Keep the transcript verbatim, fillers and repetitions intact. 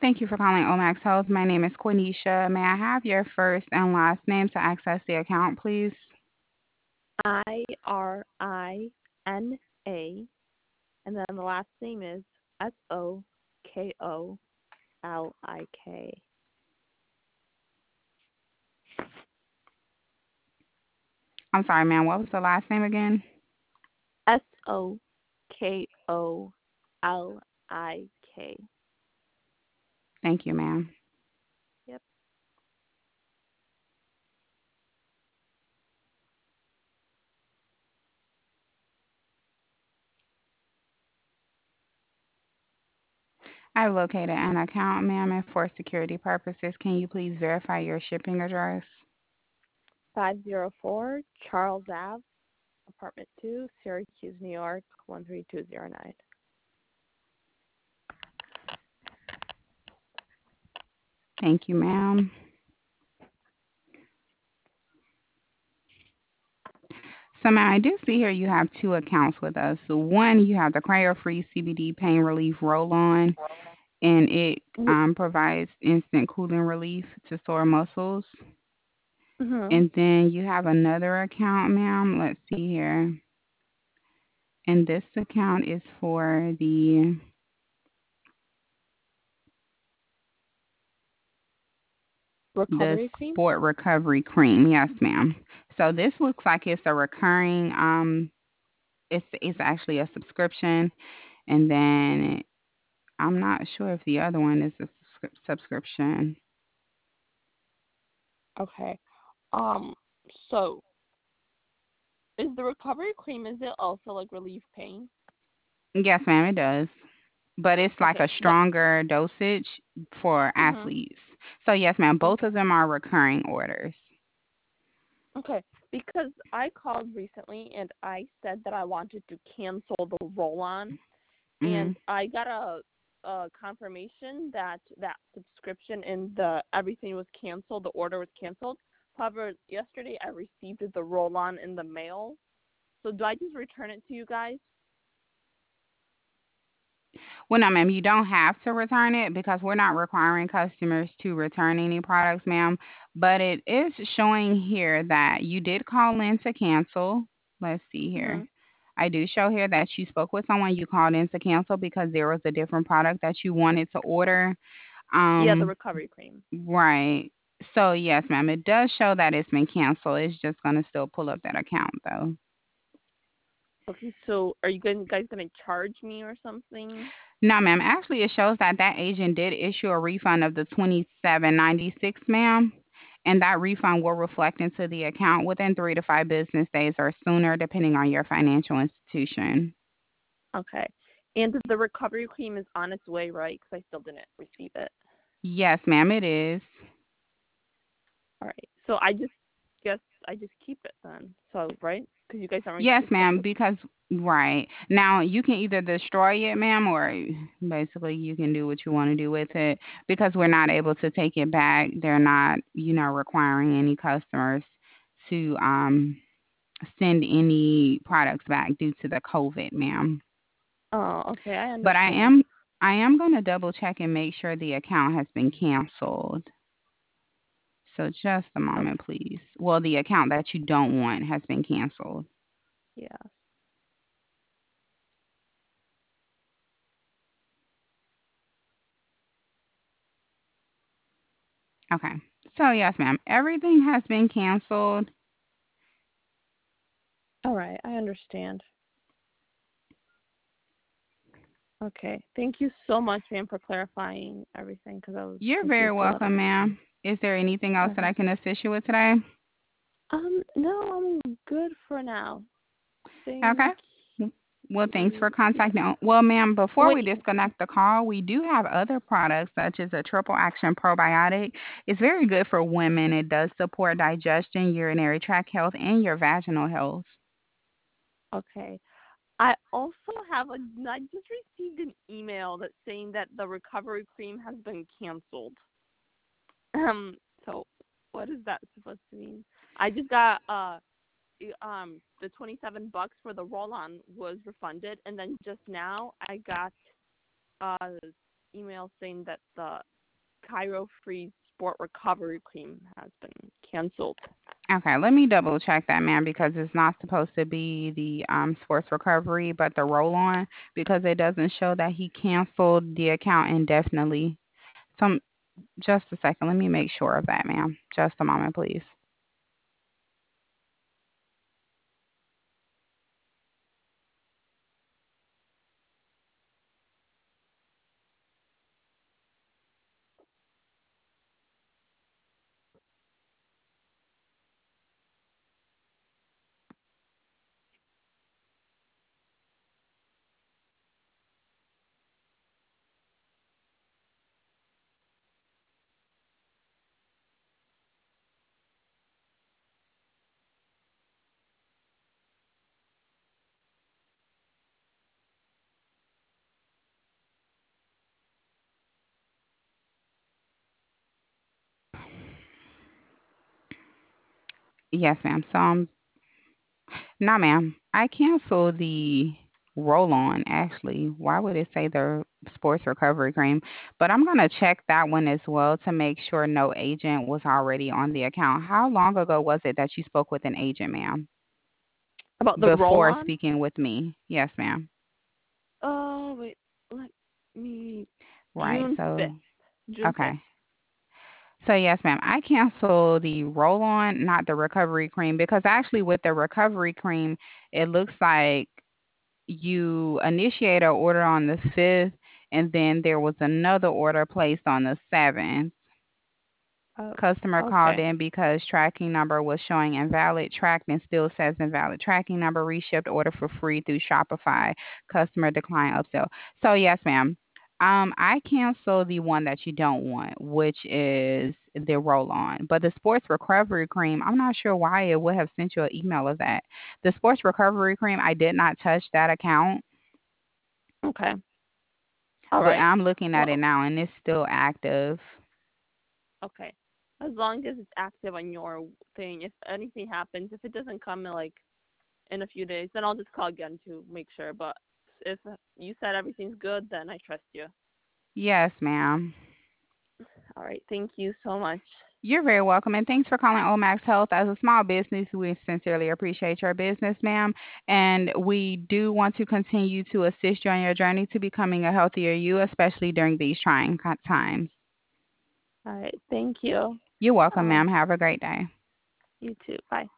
Thank you for calling Omax Health. My name is Quenisha. May I have your first and last name to access the account, please? I R I N A, and then the last name is S O K O L I K. I'm sorry, ma'am. What was the last name again? S O K O L I K. Thank you, ma'am. Yep. I've located an account, ma'am, and for security purposes, can you please verify your shipping address? five oh four Charles Ave, apartment two, Syracuse, New York, one three two zero nine. Thank you, ma'am. So, ma'am, I do see here you have two accounts with us. So one, you have the cryo-free C B D pain relief roll-on, and it um, provides instant cooling relief to sore muscles. Mm-hmm. And then you have another account, ma'am. Let's see here. And this account is for the the Recovery cream? sport recovery cream. Yes, ma'am. So this looks like it's a recurring um it's it's actually a subscription, and then I'm not sure if the other one is a subscri- subscription. Okay. Um, so is the recovery cream, is it also like relief pain? Yes, ma'am, it does. But it's like Okay. a But stronger dosage for mm-hmm. athletes. So yes, ma'am, both of Okay. them are recurring orders. Okay. Because I called recently and I said that I wanted to cancel the roll on, Mhm. and I got a, a confirmation that that subscription and the everything was canceled, the order was canceled. However, yesterday I received the roll on in the mail. So do I just return it to you guys? Well, no, ma'am, you don't have to return it because we're not requiring customers to return any products, ma'am. But it is showing here that you did call in to cancel. Let's see here. Mhm. I do show here that you spoke with someone, you called in to cancel because there was a different product that you wanted to order. Yeah, the Um, recovery cream. right. So, yes, ma'am, it does show that it's been canceled. It's just going to still pull up that account, though. Okay, so are you guys guys gonna charge me or something? No, ma'am. Actually, it shows that that agent did issue a refund of the twenty seven ninety six, ma'am, and that refund will reflect into the account within three to five business days or sooner, depending on your financial institution. Okay. And the recovery cream is on its way, right? Because I still didn't receive it. Yes, ma'am, it is. All right. So I just guess I just keep it then. So right? Because you guys aren't Yes, ma'am, accepting. because right now you can either destroy it, ma'am, or basically you can do what you want to do with it because we're not able to take it back. They're not, you know, requiring any customers to um send any products back due to the COVID, ma'am. Oh, okay. I But I understand. am I am going to double check and make sure the account has been canceled. So just a Okay. moment, please. Well, the account that you don't want has been canceled. Yeah. Okay. So yes, ma'am. Everything has been canceled. All right. I understand. Okay. Thank you so much, ma'am, for clarifying everything because I was You're very confused a little. welcome, ma'am. Is there anything else that Okay. I can assist you with today? Um. No, I'm good for now. Okay. Thank Well, thanks you. for Yeah. contacting. Well, ma'am, before we Wait. disconnect the call, we do have other products such as a triple action probiotic. It's very good for women. It does support digestion, urinary tract health, and your vaginal health. Okay. I also have a. I just received an email that's saying that the recovery cream has been canceled. Um. So, what is that supposed to mean? I just got uh um the twenty-seven bucks for the roll-on was refunded, and then just now I got uh email saying that the Cairo Freeze Sport Recovery Cream has been canceled. Okay, let me double check that, ma'am, because it's not supposed to be the um, sports recovery, but the roll on, because it doesn't show that he canceled the account indefinitely. So, just a second, let me make sure of that, ma'am. Just a moment, please. Yes, ma'am. So, um, no, ma'am. I canceled the roll on, actually. Why would it say the sports recovery cream? But I'm going to check that one as well to make sure no agent was already on the account. How long ago was it that you spoke with an agent, ma'am? About the roll Before on? speaking with me? Yes, ma'am. Oh, wait. Let me. Right. June So, fifth. June fifth. okay. So yes, ma'am. I cancel the roll on, not the recovery cream, because actually with the recovery cream, it looks like you initiate an order on the fifth, and then there was another order placed on the seventh. Oh, Customer called okay. in because tracking number was showing invalid. Tracked and still says invalid tracking number. Reshipped order for free through Shopify. Customer decline upsell. So yes, ma'am. Um, I cancel the one that you don't want, which is the roll on. But the sports recovery cream, I'm not sure why it would have sent you an email of that. The sports recovery cream, I did not touch that account, Okay. All but right. I'm looking at it Well, now and it's still active. okay. As long as it's active on your thing, if anything happens, if it doesn't come in like in a few days, then I'll just call again to make sure. But if you said everything's good, then I trust you. Yes, ma'am. All right. Thank you so much. You're very welcome, and thanks for calling Omax Health. As a small business, we sincerely appreciate your business, ma'am, and we do want to continue to assist you on your journey to becoming a healthier you, especially during these trying co- times. All right. Thank you. You're welcome, Um, ma'am. Have a great day. you too. Bye.